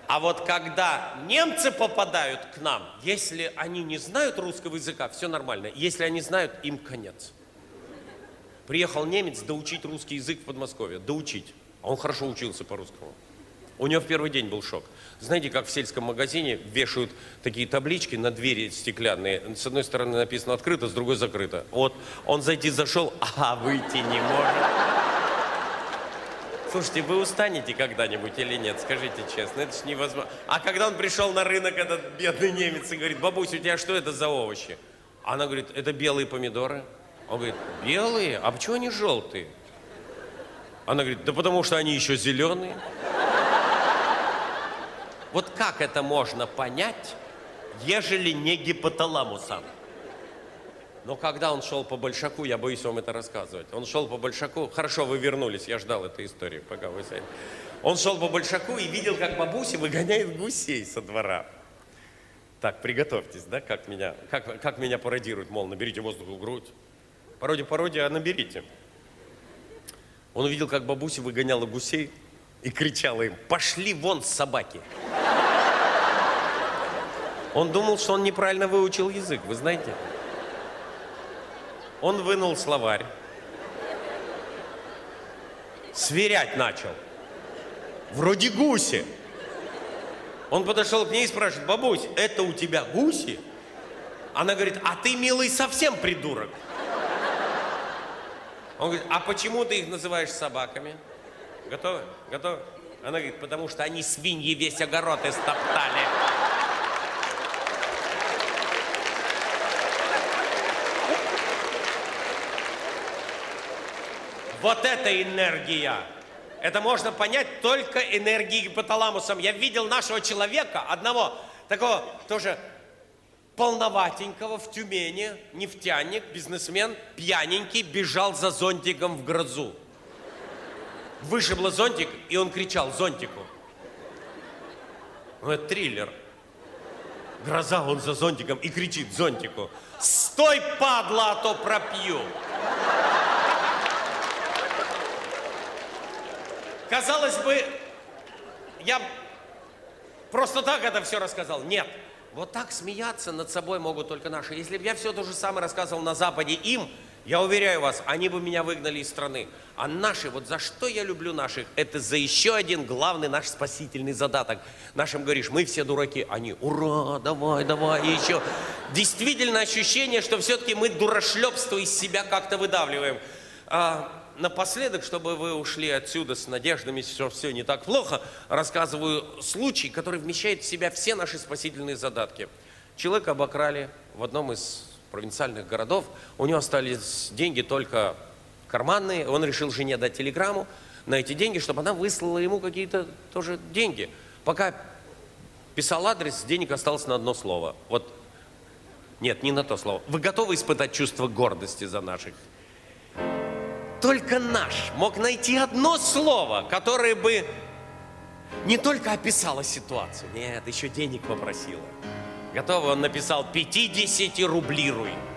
А вот когда немцы попадают к нам, если они не знают русского языка, все нормально. Если они знают, им конец. Приехал немец доучить русский язык в Подмосковье. Доучить. А он хорошо учился по-русскому. У него в первый день был шок. Знаете, как в сельском магазине вешают такие таблички на двери стеклянные. С одной стороны написано открыто, с другой закрыто. Вот он зайти зашел, а выйти не может. Слушайте, вы устанете когда-нибудь или нет? Скажите честно, это ж невозможно. А когда он пришел на рынок, этот бедный немец, и говорит: бабусь, у тебя что это за овощи? Она говорит: это белые помидоры. Он говорит: белые? А почему они желтые? Она говорит: да потому что они еще зеленые. Вот как это можно понять, ежели не гипоталамусом? Но когда он шел по Большаку, я боюсь вам это рассказывать. Он шел по Большаку, хорошо, вы вернулись, я ждал этой истории, пока вы сами. Он шел по Большаку и видел, как бабуся выгоняет гусей со двора. Так, приготовьтесь, да, как меня пародируют, мол, наберите воздух в грудь. Пародия, а наберите. Он увидел, как бабуся выгоняла гусей и кричала им: пошли вон, собаки. Он думал, что он неправильно выучил язык, вы знаете. Он вынул словарь, сверять начал. Вроде гуси. Он подошел к ней и спрашивает: бабусь, это у тебя гуси? Она говорит: а ты, милый, совсем придурок. Он говорит: а почему ты их называешь собаками? Готовы? Готовы? Она говорит: потому что они свиньи весь огород истоптали. Вот это энергия. Это можно понять только энергией гипоталамусом. Я видел нашего человека, одного такого тоже полноватенького в Тюмени, нефтяник, бизнесмен, пьяненький, бежал за зонтиком в грозу. Вышибло зонтик, и он кричал зонтику. Ну, это триллер. Гроза, он за зонтиком и кричит зонтику: стой, падла, а то пропью. Казалось бы, я просто так это все рассказал. Нет. Вот так смеяться над собой могут только наши. Если бы я все то же самое рассказывал на Западе им, я уверяю вас, они бы меня выгнали из страны. А наши, вот за что я люблю наших, это за еще один главный наш спасительный задаток. Нашим говоришь: мы все дураки. Они: ура, давай, давай, и еще. Действительно ощущение, что все-таки мы дурашлепство из себя как-то выдавливаем. Напоследок, чтобы вы ушли отсюда с надеждами, что все не так плохо, рассказываю случай, который вмещает в себя все наши спасительные задатки. Человека обокрали в одном из провинциальных городов. У него остались деньги только карманные. Он решил жене дать телеграмму на эти деньги, чтобы она выслала ему какие-то тоже деньги. Пока писал адрес, денег осталось на одно слово. Вот, нет, не на то слово. Вы готовы испытать чувство гордости за наших? Только наш мог найти одно слово, которое бы не только описало ситуацию, нет, еще денег попросило. Готовы? Он написал: 50 рублируй.